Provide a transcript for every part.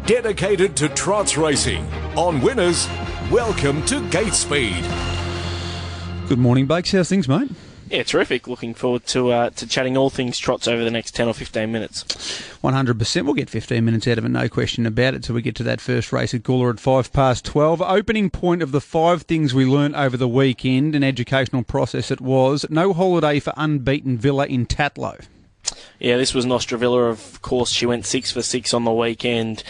dedicated to trots racing. On Winners, welcome to Gate Speed. Good morning, Bakes. How's things, mate? Yeah, terrific. Looking forward to chatting all things trots over the next 10 or 15 minutes. 100%. We'll get 15 minutes out of it, no question about it, till we get to that first race at Gawler at 12:12. Opening point of the 5 things we learnt over the weekend, an educational process it was. No holiday for unbeaten Villa in Tatlow. Yeah, this was Nostra Villa, of course. She went 6 for 6 on the weekend,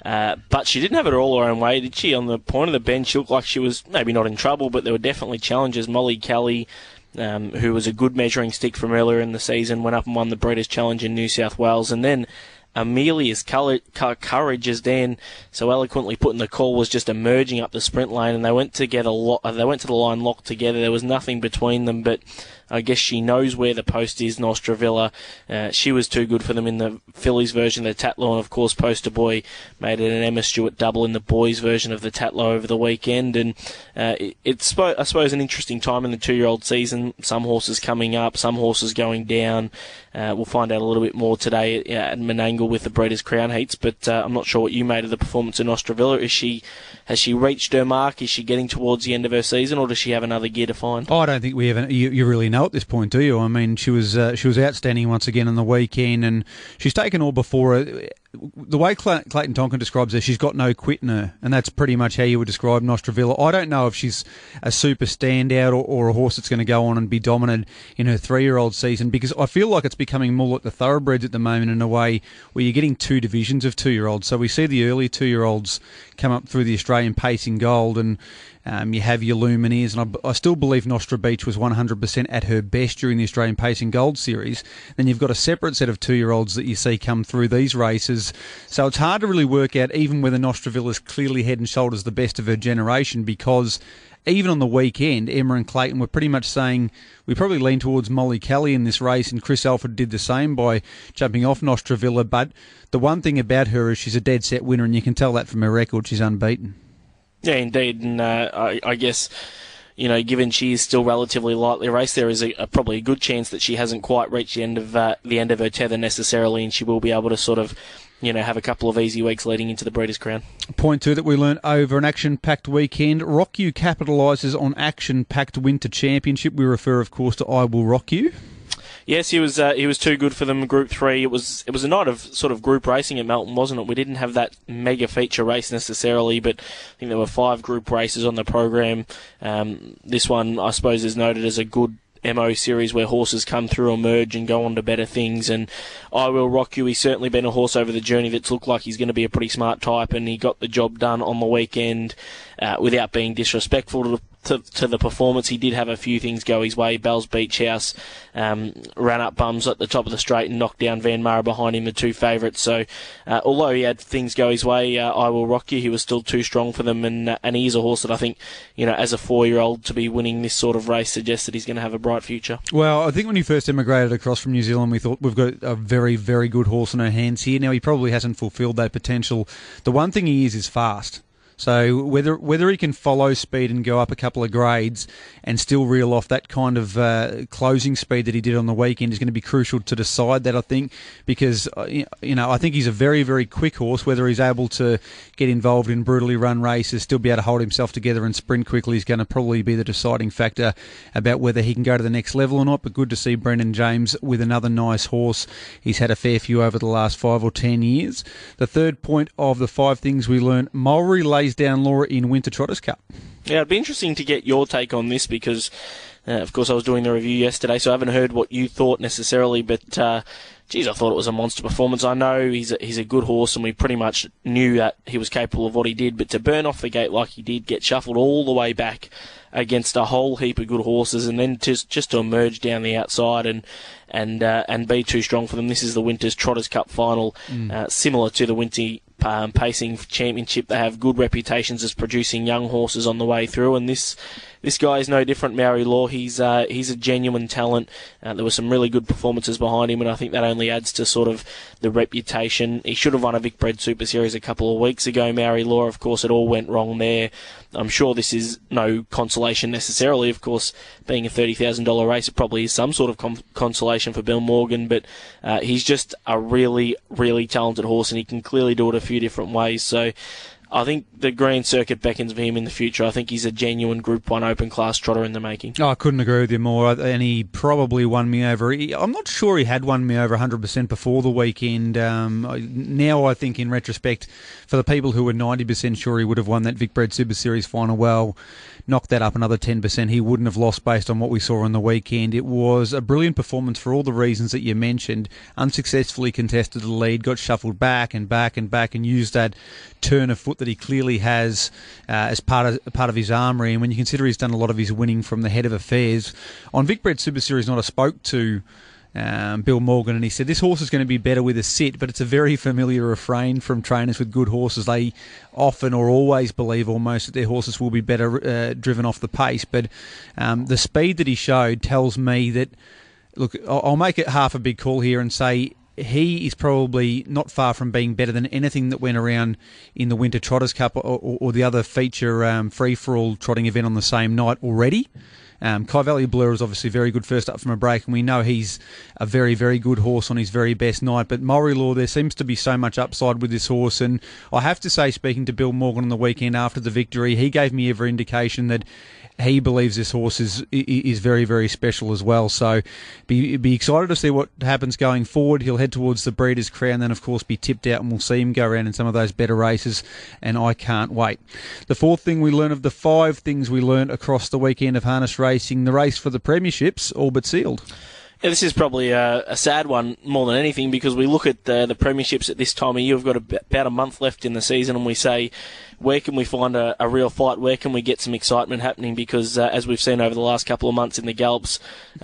but she didn't have it all her own way, did she? On the point of the bench, she looked like she was maybe not in trouble, but there were definitely challenges. Molly Kelly, who was a good measuring stick from earlier in the season, went up and won the Breeders' Challenge in New South Wales. And then Amelia's courage, as Dan so eloquently put in the call, was just emerging up the sprint lane, and they went together. They went to the line locked together. There was nothing between them, but I guess she knows where the post is, Nostra Villa. She was too good for them in the fillies version of the Tatlow, and of course Poster Boy made it an Emma Stewart double in the boys version of the Tatlow over the weekend. And it's, I suppose, an interesting time in the 2-year-old season. Some horses coming up, some horses going down. We'll find out a little bit more today at Menangle with the Breeders' Crown Heats, but I'm not sure what you made of the performance of Nostra Villa. Has she reached her mark? Is she getting towards the end of her season, or does she have another gear to find? I don't think we have. You really know at this point, do you? I mean, she was outstanding once again on the weekend, and she's taken all before her. The way Clayton Tonkin describes her, she's got no quit in her, and that's pretty much how you would describe Nostra Villa. I don't know if she's a super standout or a horse that's going to go on and be dominant in her 3-year-old season, because I feel like it's becoming more like the thoroughbreds at the moment in a way where you're getting 2 divisions of 2-year-olds. So we see the early 2-year-olds come up through the Australian Pacing Gold, and you have your Lumineers, and I still believe Nostra Beach was 100% at her best during the Australian Pacing Gold Series. Then you've got a separate set of 2-year-olds that you see come through these races. So it's hard to really work out even whether Nostra Villa is clearly head and shoulders the best of her generation, because even on the weekend, Emma and Clayton were pretty much saying we probably lean towards Molly Kelly in this race, and Chris Alford did the same by jumping off Nostra Villa. But the one thing about her is she's a dead set winner, and you can tell that from her record. She's unbeaten. Yeah, indeed, and I guess, you know, given she is still relatively lightly raced, there is probably a good chance that she hasn't quite reached the end of her tether necessarily, and she will be able to sort of, you know, have a couple of easy weeks leading into the Breeders' Crown. Point 2 that we learnt over an action-packed weekend. Rock You capitalises on action-packed Winter Championship. We refer, of course, to I Will Rock You. Yes, he was too good for them in Group 3. It was a night of sort of group racing at Melton, wasn't it? We didn't have that mega feature race necessarily, but I think there were 5 group races on the program. This one, I suppose, is noted as a good MO series where horses come through, emerge, and go on to better things. And I Will Rock You, he's certainly been a horse over the journey that's looked like he's going to be a pretty smart type, and he got the job done on the weekend without being disrespectful to the performance. He did have a few things go his way. Bell's Beach House ran up bums at the top of the straight and knocked down Van Mara behind him, the 2 favourites. So although he had things go his way, I Will Rock You, he was still too strong for them, and he is a horse that I think, you know, as a 4-year-old to be winning this sort of race suggests that he's going to have a bright future. Well, I think when he first emigrated across from New Zealand, we thought we've got a very, very good horse in our hands here. Now, he probably hasn't fulfilled that potential. The one thing he is fast. So whether he can follow speed and go up a couple of grades and still reel off that kind of closing speed that he did on the weekend is going to be crucial to decide that, I think, because you know, I think he's a very, very quick horse. Whether he's able to get involved in brutally run races, still be able to hold himself together and sprint quickly is going to probably be the deciding factor about whether he can go to the next level or not. But good to see Brendan James with another nice horse. He's had a fair few over the last 5 or 10 years. The third point of the 5 things we learned: Mulry lays down Laura in Winter Trotters Cup. Yeah, it'd be interesting to get your take on this because, of course, I was doing the review yesterday, so I haven't heard what you thought necessarily, but geez, I thought it was a monster performance. I know he's a good horse, and we pretty much knew that he was capable of what he did, but to burn off the gate like he did, get shuffled all the way back against a whole heap of good horses, and then just to emerge down the outside and be too strong for them. This is the Winter's Trotters Cup final, similar to the Winter Pacing Championship. They have good reputations as producing young horses on the way through, and this this guy is no different, Maori Law. He's a genuine talent. There were some really good performances behind him, and I think that only adds to sort of the reputation. He should have won a Vic Bred Super Series a couple of weeks ago, Maori Law. Of course, it all went wrong there. I'm sure this is no consolation necessarily. Of course, being a $30,000 race, it probably is some sort of consolation for Bill Morgan, but he's just a really, really talented horse, and he can clearly do it a few different ways. So I think the Grand Circuit beckons for him in the future. I think he's a genuine Group 1 open class trotter in the making. Oh, I couldn't agree with you more. And he probably won me over. I'm not sure he had won me over 100% before the weekend. Now I think in retrospect, for the people who were 90% sure he would have won that Vic Bred Super Series final, well, knocked that up another 10%. He wouldn't have lost based on what we saw on the weekend. It was a brilliant performance for all the reasons that you mentioned. Unsuccessfully contested the lead, got shuffled back and back and back, and used that turn of foot that he clearly has as part of his armoury. And when you consider he's done a lot of his winning from the head of affairs, on Vic Bred Super Series Night I spoke to Bill Morgan, and he said this horse is going to be better with a sit, but it's a very familiar refrain from trainers with good horses. They often or always believe almost that their horses will be better driven off the pace, but the speed that he showed tells me that, look, I'll make it half a big call here and say he is probably not far from being better than anything that went around in the Winter Trotters Cup or the other feature free-for-all trotting event on the same night already. Kai Valley Blur is obviously very good first up from a break, and we know he's a very, very good horse on his very best night. But Maori Law, there seems to be so much upside with this horse, and I have to say, speaking to Bill Morgan on the weekend after the victory, he gave me every indication that he believes this horse is very, very special as well. So be excited to see what happens going forward. He'll head towards the Breeders' Crown, then of course be tipped out, and we'll see him go around in some of those better races, and I can't wait. The fourth thing we learned of the 5 things we learned across the weekend of harness racing, the race for the premierships all but sealed. Yeah, this is probably a sad one more than anything, because we look at the premierships at this time of year. We've got about a month left in the season, and we say, where can we find a real fight? Where can we get some excitement happening? Because as we've seen over the last couple of months in the Gallops,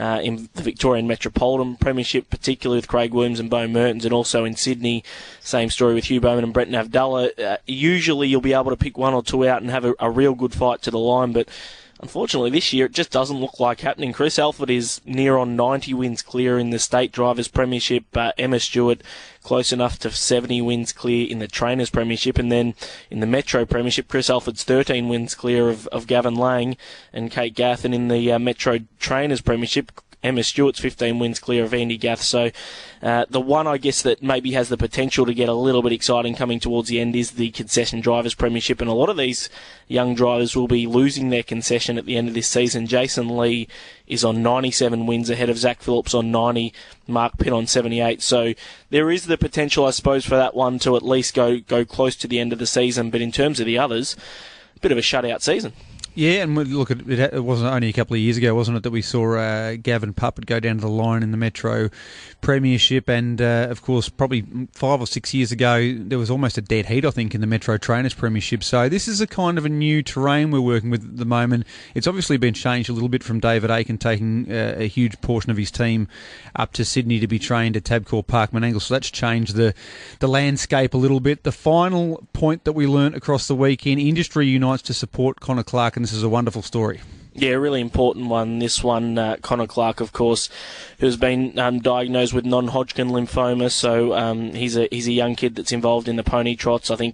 in the Victorian Metropolitan Premiership, particularly with Craig Williams and Bo Mertens, and also in Sydney, same story with Hugh Bowman and Brent Navdalla, usually you'll be able to pick 1 or 2 out and have a real good fight to the line, but unfortunately, this year it just doesn't look like happening. Chris Alford is near on 90 wins clear in the State Drivers' Premiership. Emma Stewart close enough to 70 wins clear in the Trainers' Premiership. And then in the Metro Premiership, Chris Alford's 13 wins clear of Gavin Lang and Kate Gath. And in the Metro Trainers' Premiership, Emma Stewart's 15 wins clear of Andy Gath. So the one, I guess, that maybe has the potential to get a little bit exciting coming towards the end is the Concession Drivers' Premiership, and a lot of these young drivers will be losing their concession at the end of this season. Jason Lee is on 97 wins ahead of Zach Phillips on 90, Mark Pitt on 78. So there is the potential, I suppose, for that one to at least go close to the end of the season. But in terms of the others, a bit of a shutout season. Yeah, and look, it wasn't only a couple of years ago, wasn't it, that we saw Gavin Puppet go down to the line in the Metro Premiership, and of course, probably 5 or 6 years ago, there was almost a dead heat, I think, in the Metro Trainers Premiership. So this is a kind of a new terrain we're working with at the moment. It's obviously been changed a little bit from David Aiken taking a huge portion of his team up to Sydney to be trained at Tabcorp Park Menangle, so that's changed the landscape a little bit. The final point that we learnt across the weekend, industry unites to support Connor Clark, and this is a wonderful story. Yeah, a really important one. This one, Connor Clark, of course, who's been diagnosed with non-Hodgkin lymphoma. So he's a young kid that's involved in the pony trots. I think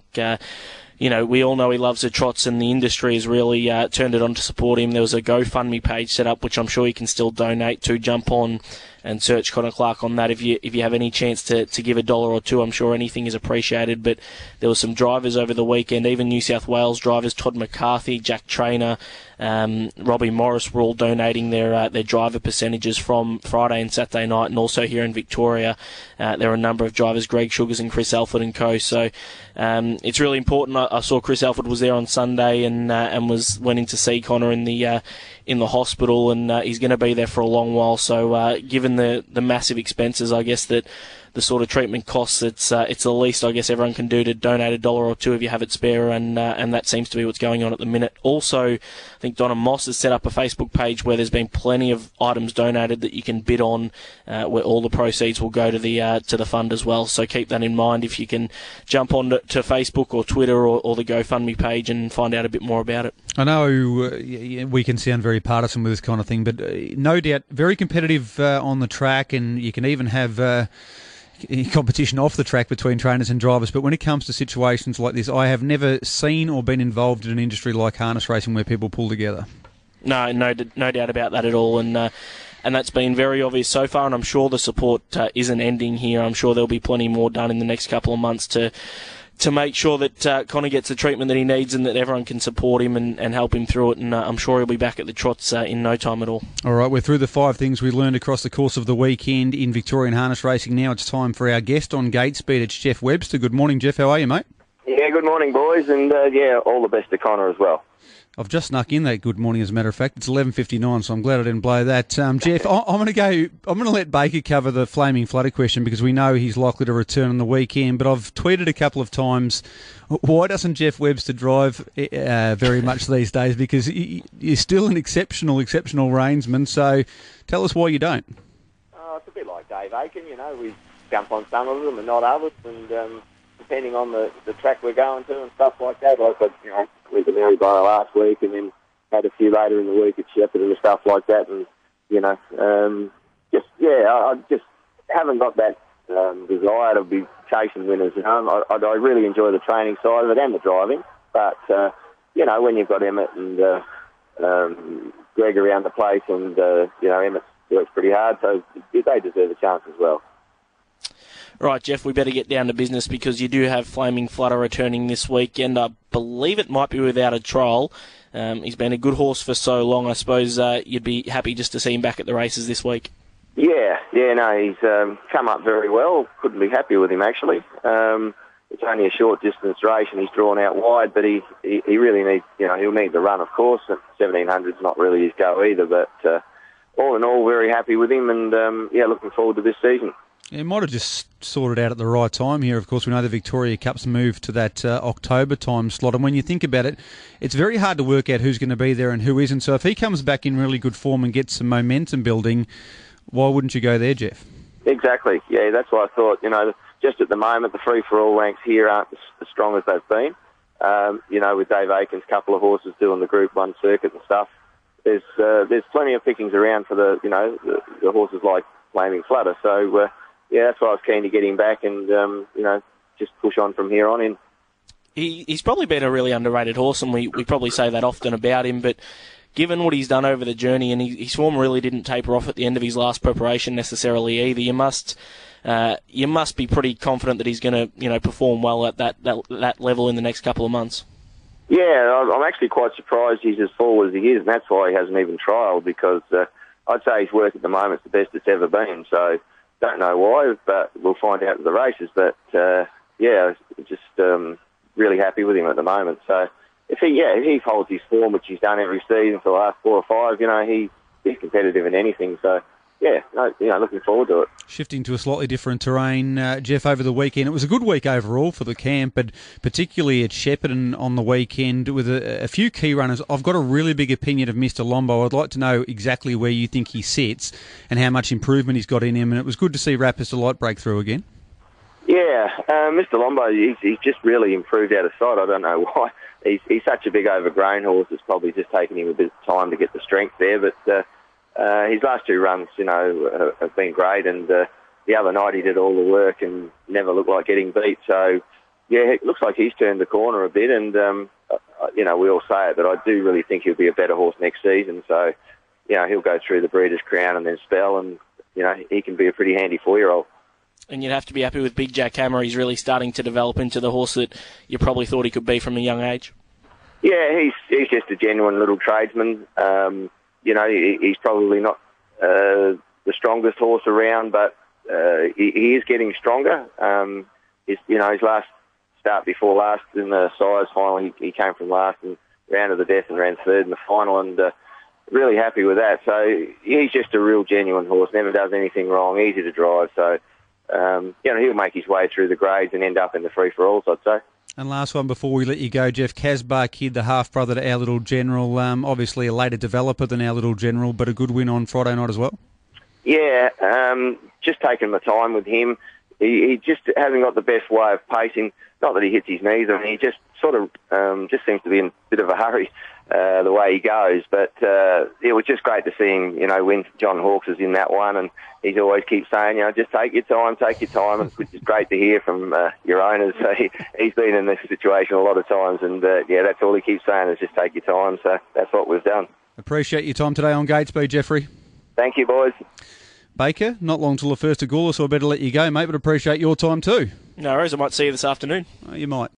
we all know he loves the trots, and the industry has really turned it on to support him. There was a GoFundMe page set up, which I'm sure you can still donate to. Jump on and search Connor Clark on that if you have any chance to give $1 or $2. I'm sure anything is appreciated. But there were some drivers over the weekend, even New South Wales drivers, Todd McCarthy, Jack Trainer, Robbie Morris were all donating their driver percentages from Friday and Saturday night, and also here in Victoria there are a number of drivers, Greg Sugars and Chris Alford and co. So it's really important. I saw Chris Alford was there on Sunday and went in to see Connor in the hospital, and he's going to be there for a long while. So given the massive expenses, I guess, that the sort of treatment costs, it's the least I guess everyone can do to donate $1 or $2 if you have it spare, and that seems to be what's going on at the minute. Also, I think Donna Moss has set up a Facebook page where there's been plenty of items donated that you can bid on, where all the proceeds will go to the fund as well. So keep that in mind if you can jump on to Facebook or Twitter or the GoFundMe page and find out a bit more about it. I know we can sound very partisan with this kind of thing, but no doubt very competitive on the track, and you can even have competition off the track between trainers and drivers. But when it comes to situations like this, I have never seen or been involved in an industry like harness racing where people pull together. No doubt about that at all, and that's been very obvious so far, and I'm sure the support isn't ending here. I'm sure there'll be plenty more done in the next couple of months to make sure that Connor gets the treatment that he needs and that everyone can support him and help him through it, and I'm sure he'll be back at the trots in no time at all. All right, we're through the 5 things we learned across the course of the weekend in Victorian harness racing. Now it's time for our guest on Gate Speed. It's Jeff Webster. Good morning, Jeff. How are you, mate? Yeah, good morning, boys, and all the best to Connor as well. I've just snuck in that good morning, as a matter of fact. It's 11:59, so I'm glad I didn't blow that. Jeff, I'm going to let Baker cover the Flaming Flutter question because we know he's likely to return on the weekend, but I've tweeted a couple of times, why doesn't Jeff Webster drive very much these days? Because you're still an exceptional reinsman, so tell us why you don't. It's a bit like Dave Aiken, we jump on some of them and not others, and depending on the track we're going to and stuff like that. Like I went to Maryborough last week and then had a few later in the week at Shepparton and stuff like that. And, I just haven't got that desire to be chasing winners. I really enjoy the training side of it and the driving. But, when you've got Emmett and Greg around the place and, Emmett works pretty hard, so they deserve a chance as well. Right, Jeff, we better get down to business because you do have Flaming Flutter returning this weekend. I believe it might be without a trial. He's been a good horse for so long. I suppose you'd be happy just to see him back at the races this week. Yeah, he's come up very well. Couldn't be happier with him, actually. It's only a short distance race and he's drawn out wide, but he really needs, he'll need the run, of course. 1700's not really his go either, but all in all, very happy with him and, looking forward to this season. It might have just sorted out at the right time here. Of course, we know the Victoria Cup's moved to that October time slot. And when you think about it, it's very hard to work out who's going to be there and who isn't. So if he comes back in really good form and gets some momentum building, why wouldn't you go there, Jeff? Exactly. Yeah, that's what I thought. Just at the moment, the free-for-all ranks here aren't as strong as they've been. With Dave Aiken's couple of horses doing the Group 1 circuit and stuff, there's plenty of pickings around for the horses like Flaming Flutter. So, that's why I was keen to get him back and, just push on from here on in. He's probably been a really underrated horse, and we probably say that often about him, but given what he's done over the journey, and his form really didn't taper off at the end of his last preparation necessarily either, you must be pretty confident that he's going to perform well at that level in the next couple of months. Yeah, I'm actually quite surprised he's as forward as he is, and that's why he hasn't even trialled, because I'd say his work at the moment is the best it's ever been, so don't know why, but we'll find out at the races. But, just really happy with him at the moment. So if he holds his form, which he's done every season for the last 4 or 5, he's competitive in anything. So, looking forward to it. Shifting to a slightly different terrain, Jeff, over the weekend. It was a good week overall for the camp, but particularly at Shepparton on the weekend with a few key runners. I've got a really big opinion of Mr. Lombo. I'd like to know exactly where you think he sits and how much improvement he's got in him. And it was good to see Rapper's Delight break through again. Yeah, Mr. Lombo, he's just really improved out of sight. I don't know why. He's such a big overgrown horse. It's probably just taken him a bit of time to get the strength there, but his last 2 runs, have been great, and the other night he did all the work and never looked like getting beat. So, it looks like he's turned the corner a bit, and, we all say it, but I do really think he'll be a better horse next season. So, he'll go through the Breeders' Crown and then Spell, and, he can be a pretty handy 4-year-old. And you'd have to be happy with Big Jack Hammer. He's really starting to develop into the horse that you probably thought he could be from a young age. Yeah, he's just a genuine little tradesman. He's probably not the strongest horse around, but he is getting stronger. His last start before last in the size final, he came from last and round to the death and ran 3rd in the final, and really happy with that. So he's just a real genuine horse, never does anything wrong, easy to drive. So, he'll make his way through the grades and end up in the free-for-alls, I'd say. And last one before we let you go, Jeff. Casbar Kid, the half-brother to Our Little General, obviously a later developer than Our Little General, but a good win on Friday night as well. Yeah, just taking my time with him. He just hasn't got the best way of pacing. Not that he hits his knees, he just sort of just seems to be in a bit of a hurry. the way he goes. But it was just great to see him, win. John Hawkes is in that one, and he's always keeps saying, just take your time, which is great to hear from your owners. So he's been in this situation a lot of times, and that's all he keeps saying is just take your time. So that's what we've done. Appreciate your time today on Gatesby, Jeffrey. Thank you, boys. Baker, not long till the first of Gawler, so I better let you go, mate, but appreciate your time too. No worries, I might see you this afternoon. You might.